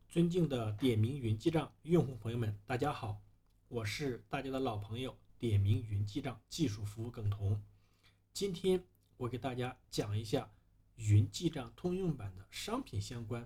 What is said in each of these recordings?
尊敬的点名云记账用户朋友们，大家好，我是大家的老朋友点名云记账技术服务耿彤。今天我给大家讲一下云记账通用版的商品相关。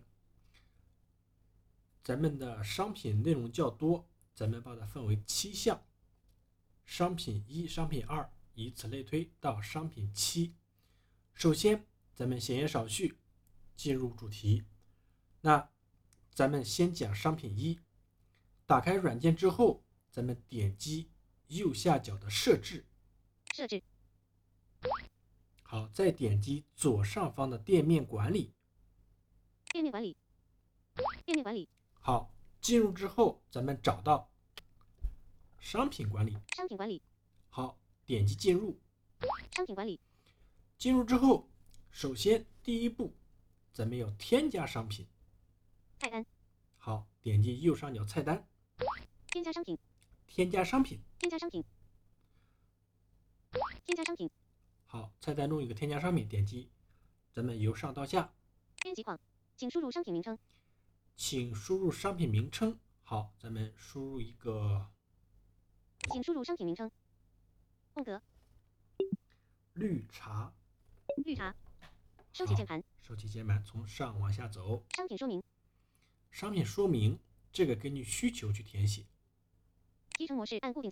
咱们的商品内容较多，咱们把它分为7项，商品1、商品2，以此类推到商品7。首先咱们闲言少叙，进入主题。那咱们先讲商品1，打开软件之后，咱们点击右下角的设置，好，再点击左上方的店面管理，好，进入之后，咱们找到商品管理，好，点击进入，进入之后，首先第一步，咱们要添加商品， 菜单， 好，点击右上角菜单， 添加商品， 好，菜单中有个添加商品，点击，咱们由上到下， 编辑框，请输入商品名称， 好，咱们输入一个， 请输入商品名称，空格， 绿茶， 收起键盘， 从上往下走， 商品说明，这个根据需求去填写， 提成模式按固定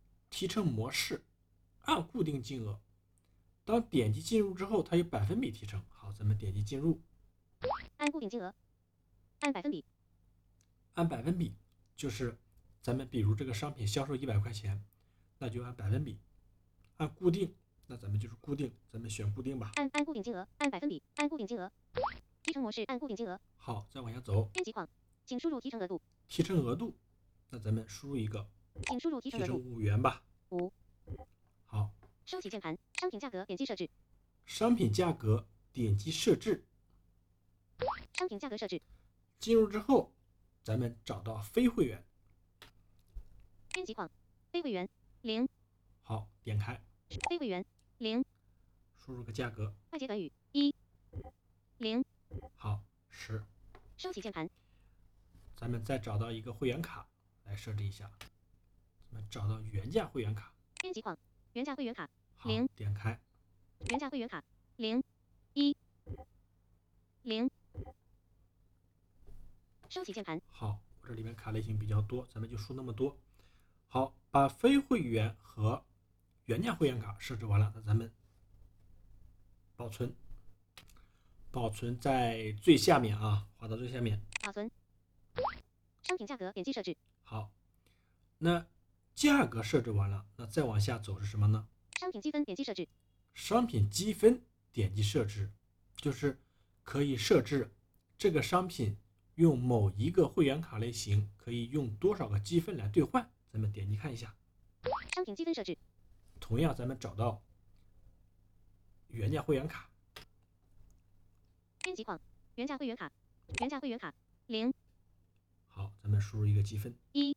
金额， 当点击进入之后，它有百分比提成，好，咱们点击进入， 按固定金额，按百分比， 就是咱们比如这个商品销售100块钱，那就按百分比，按固定，那咱们就是固定，咱们选固定吧， 按固定金额，按百分比，按固定金额，提成模式按固定金额， 好，再往下走， 编辑框，请输入提成额度， 那咱们输入一个， 请输入提成额度 5元吧 ，5， 好， 收起键盘，商品价格点击设置， 进入之后，咱们找到非会员， 编辑框，非会员0， 好，点开， 非会员0， 输入个价格， 快捷短语1 0， 好10， 收起键盘， 咱们再找到一个会员卡来设置一下，咱们找到原价会员卡， 编辑框，原价会员卡好，点开， 原价会员卡0 1 0，收起键盘， 好，我这里面卡类型比较多，咱们就输那么多。好，把非会员和原价会员卡设置完了，那咱们保存在最下面啊，滑到最下面， 保存，商品价格点击设置， 好，那价格设置完了，那再往下走是什么呢？ 商品积分点击设置， 商品积分点击设置，就是可以设置这个商品用某一个会员卡类型可以用多少个积分来兑换，咱们点击看一下。 商品积分设置， 同样咱们找到原价会员卡， 编辑框，原价会员卡0， 好，咱们输入一个积分 1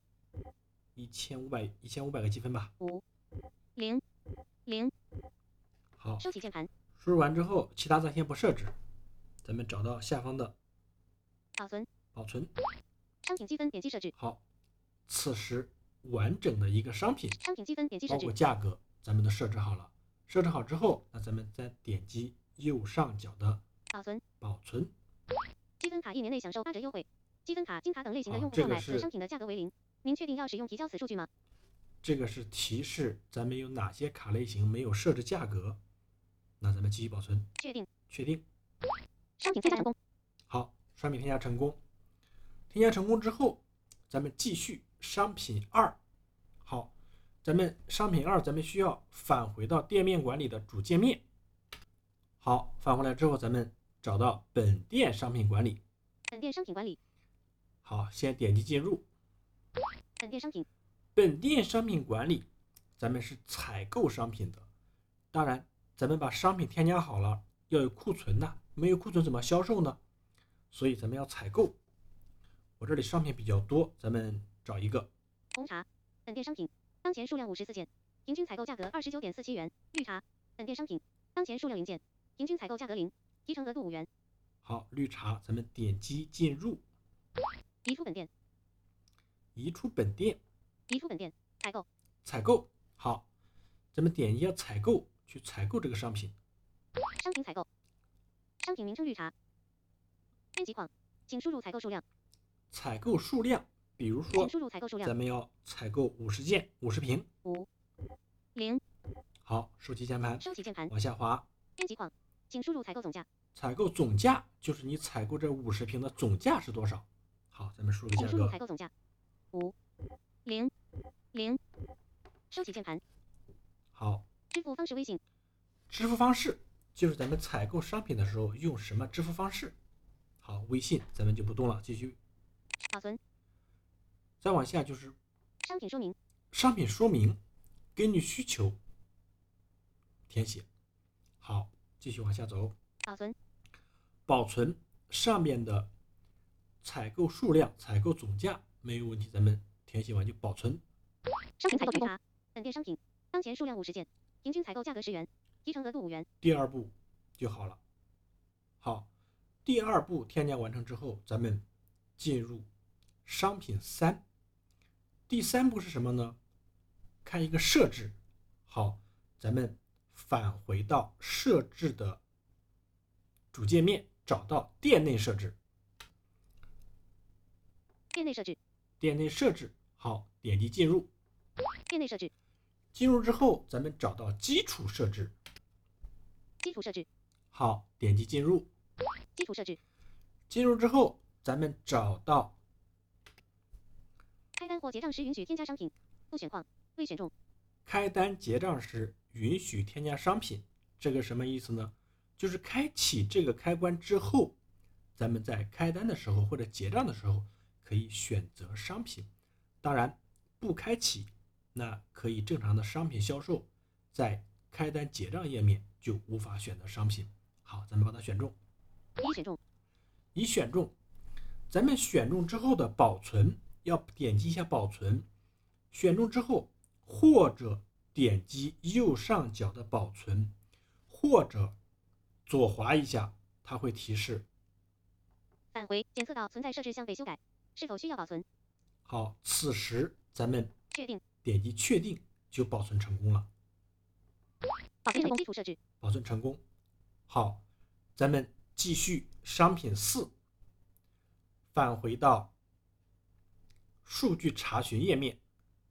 1500个积分吧 5 0 0， 好， 收起键盘， 输入完之后，其他咱先不设置，咱们找到下方的保存，商品积分点击设置， 好，此时完整的一个商品， 商品积分点击设包括置， 价格，咱们都设置好了。设置好之后，那咱们再点击右上角的保存， 积分卡1年内享受8折优惠，积分卡、金卡等类型的用户购买此商品的价格为0，您确定要使用提交此数据吗？ 这个是提示咱们有哪些卡类型没有设置价格，那咱们继续保存， 确定， 商品添加成功， 好，商品添加成功，添加成功之后，咱们继续商品2，好，咱们商品2咱们需要返回到店面管理的主界面，好，返回来之后，咱们找到本店商品管理，好，先点击进入本店商品管理，咱们是采购商品的，当然咱们把商品添加好了，要有库存的，没有库存怎么销售呢？所以咱们要采购，我这里商品比较多，咱们找一个红茶，本店商品，当前数量54件，平均采购价格29.47元，绿茶，本店商品，当前数量0件，平均采购价格0，提成额度5元。 好，绿茶，咱们点击进入， 移出本店， 移出本店， 移出本店，采购， 采购。好，咱们点一下采购，去采购这个商品。 商品采购，商品名称绿茶，编辑框，请输入采购数量， 采购数量，比如说请输入采购数量咱们要采购50件，50瓶。 0， 好，收起键盘， 收起键盘， 往下滑， 编辑框，请输入采购总价， 采购总价就是你采购这50瓶的总价是多少。好，咱们输入个请输入价格， 采购总价500，收起键盘， 好， 支付方式微信， 支付方式就是咱们采购商品的时候用什么支付方式。好，微信咱们就不动了，继续。 保存， 再往下就是商品说明， 商品说明，根据需求填写。好，继续往下走， 保存， 保存上面的采购数量、采购总价没有问题，咱们填写完就保存。 商品采购绿茶，本店商品，当前数量50件，平均采购价格10元，提成额度5元。 第二步就好了。好，第二步添加完成之后，咱们进入商品3。第3步是什么呢？看一个设置。好，咱们返回到设置的主界面，找到店内设置。 店内设置， 店内设置，好，点击进入。 店内设置， 进入之后，咱们找到基础设置。 基础设置， 好，点击进入。 基础设置， 进入之后，咱们找到开单或结账时允许添加商品，不选框，未选中。 开单结账时允许添加商品，这个什么意思呢？就是开启这个开关之后，咱们在开单的时候或者结账的时候可以选择商品。当然不开启，那可以正常的商品销售，在开单结账页面就无法选择商品。好，咱们把它选中。 已选中， 已选中，咱们选中之后的保存要点击一下保存，选中之后或者点击右上角的保存，或者左滑一下，它会提示返回检测到存在设置项被修改，是否需要保存？ 好，此时咱们确定， 点击确定就保存成功了。 保存成功，基础设置， 保存成功。好，咱们继续商品4，返回到数据查询页面。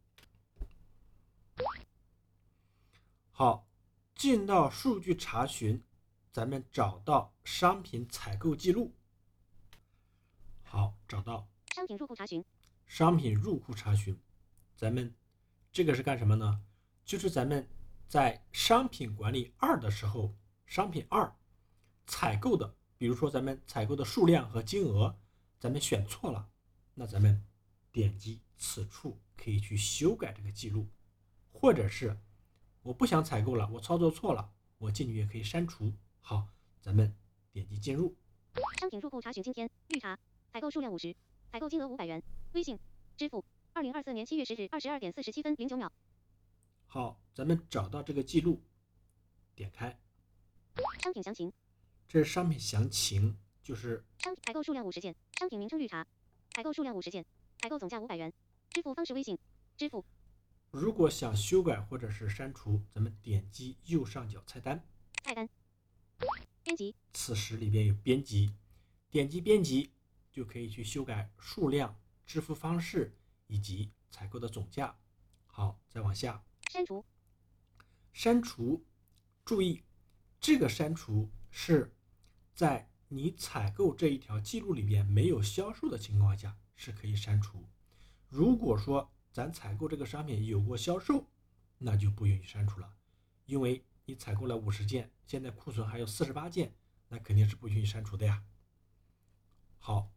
好，进到数据查询，咱们找到商品采购记录。好，找到商品入库查询， 商品入库查询，咱们这个是干什么呢？就是咱们在商品管理2的时候，商品2采购的，比如说咱们采购的数量和金额，咱们选错了，那咱们点击此处可以去修改这个记录，或者是我不想采购了，我操作错了，我进去也可以删除。好，咱们点击进入。 商品入库查询，今天绿茶，采购数量50，采购金额500元，微信支付，2024年7月10日22点47分09秒。 好，咱们找到这个记录，点开。 商品详情， 这是商品详情，就是采购数量50件，商品名称绿茶，采购数量50件，采购总价500元，支付方式微信支付。 如果想修改或者是删除，咱们点击右上角菜单， 菜单，编辑， 此时里边有编辑，点击编辑就可以去修改数量、支付方式以及采购的总价。好，再往下， 删除， 删除，注意这个删除是在你采购这一条记录里边没有销售的情况下是可以删除。如果说咱采购这个商品有过销售，那就不允许删除了，因为你采购了50件，现在库存还有48件，那肯定是不允许删除的呀。好，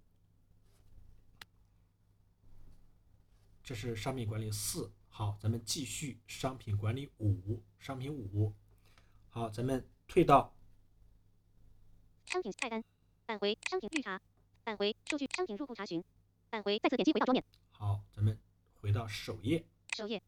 这是商品管理4。好，咱们继续商品管理5，商品5。好，咱们退到商品菜单，返回商品绿茶，返回数据商品入库查询，返回再次点击回到桌面。 好，咱们回到首页， 首页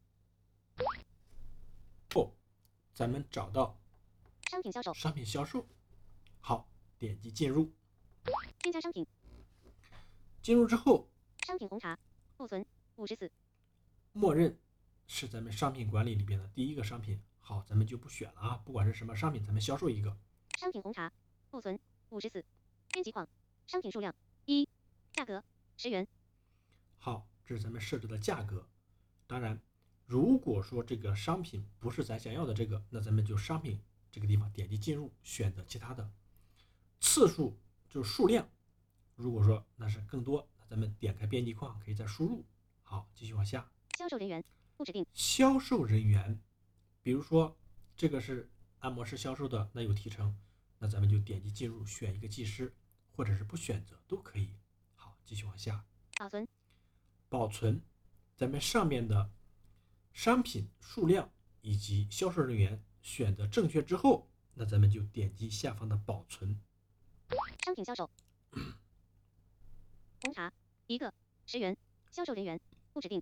后咱们找到商品销售， 商品销售。好，点击进入。 添加商品， 进入之后， 商品红茶，库存54。 默认是咱们商品管理里边的第一个商品。好，咱们就不选了啊，不管是什么商品，咱们销售一个。 商品红茶，库存54。编辑框，商品数量1，价格10元。 好，这是咱们设置的价格。当然，如果说这个商品不是咱想要的这个，那咱们就商品这个地方点击进入，选择其他的。次数就是数量，如果说那是更多，那咱们点开编辑框可以再输入。好，继续往下。 销售人员不指定。 销售人员，比如说这个是按摩师销售的，那有提成，那咱们就点击进入，选一个技师，或者是不选择都可以。好，继续往下。 保存。 保存，咱们上面的商品数量以及销售人员选择正确之后，那咱们就点击下方的保存。 商品销售。红茶1个10元，销售人员不指定。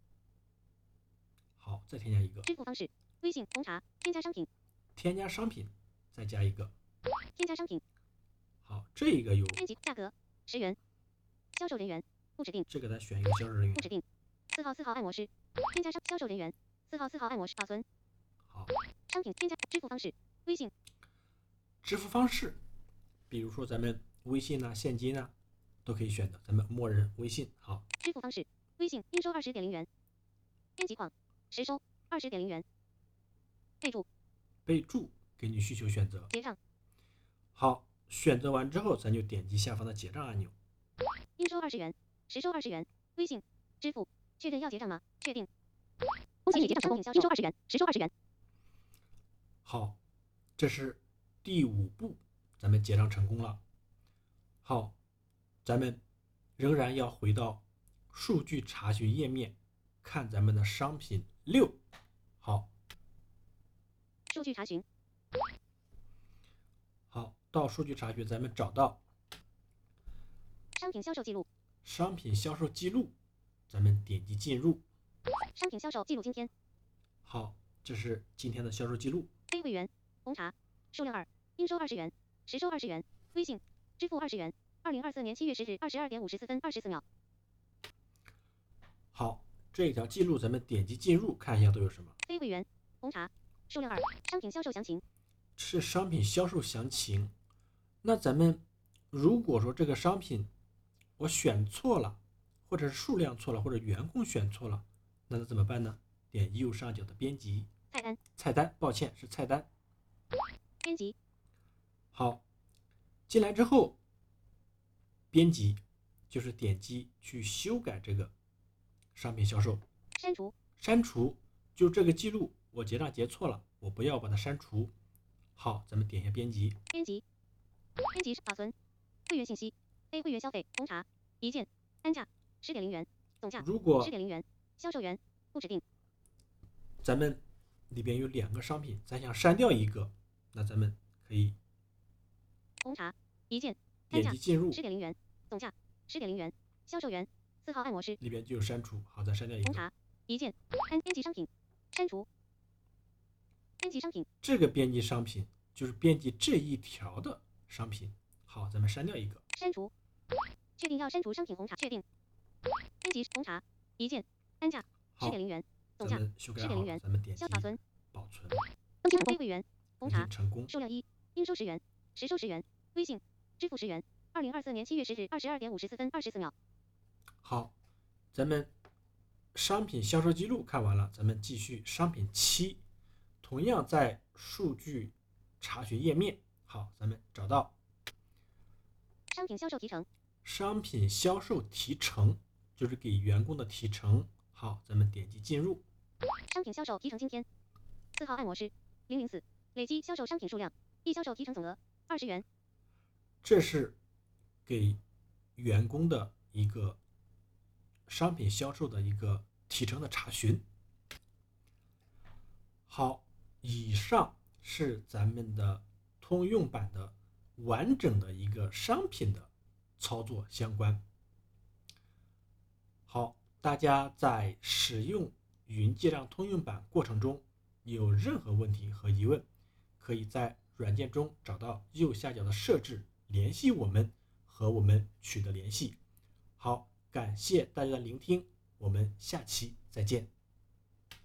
好，再添加一个。 支付方式：微信红茶，添加商品。 添加商品，再加一个。 添加商品。 好，这个有。 编辑价格10元，销售人员不指定。 这个咱选一个销售人员。 不指定。4号按摩师，添加销售人员。4号按摩师保存。 好。 商品添加支付方式：微信。 支付方式，比如说咱们微信啊、现金啊，都可以选的。咱们默认微信。好。 支付方式：微信应收20.0元。编辑框：实收20.0元。备注。 备注，根据需求选择。 结账。 好，选择完之后，咱就点击下方的结账按钮。 应收20元，实收20元。微信支付，确认要结账吗？确定。恭喜你结账成功，应收20元，实收20元。 好，这是第5步，咱们结账成功了。好，咱们仍然要回到数据查询页面，看咱们的商品6。好， 数据查询。 好，到数据查询，咱们找到商品销售记录。 商品销售记录，咱们点击进入。 商品销售记录今天。 好，这是今天的销售记录。 非会员红茶数量2，应收20元，实收20元。微信支付20元。2024年7月10日22点54分24秒。 好，这条记录咱们点击进入，看一下都有什么。 非会员红茶数量2，商品销售详情。 是商品销售详情。那咱们如果说这个商品我选错了，或者是数量错了，或者员工选错了，那怎么办呢？点右上角的编辑。 菜单。 菜单，抱歉，是菜单。 编辑。 好，进来之后，编辑就是点击去修改这个商品销售。 删除。 删除，就这个记录我结账结错了，我不要把它删除。好，咱们点一下编辑。 编辑。编辑保存。会员信息。非会员消费红茶1件，单价10.0元，总价如果 10.0元，销售员不指定。 咱们里边有2个商品，咱想删掉一个，那咱们可以红茶1件，单价点击进入 10.0元，总价10.0元，销售员4号按摩师。 里边就有删除。好，再删掉一个。 红茶1件，编辑商品，删除。编辑商品。这个编辑商品就是编辑这一条的商品。好，咱们删掉一个。 删除。确定要删除商品红茶，确定。编辑红茶1件，单价10.0元，总价10.0元， 咱们点击保存。 保存。 非会员红茶成功。 数量1，应收10元，实收10元。微信支付10元。2024年7月10日22点54分24秒。 好，咱们商品销售记录看完了，咱们继续商品7，同样在数据查询页面。好，咱们找到商品销售提成。 商品销售提成就是给员工的提成。好，咱们点击进入。 商品销售提成今天4号按摩师004，累计销售商品数量，一销售提成总额20元。 这是给员工的一个商品销售的一个提成的查询。好，以上是咱们的通用版的完整的一个商品的操作相关。好，大家在使用云记账通用版过程中有任何问题和疑问，可以在软件中找到右下角的设置联系我们，和我们取得联系。好， 感谢大家的聆听，我们下期再见。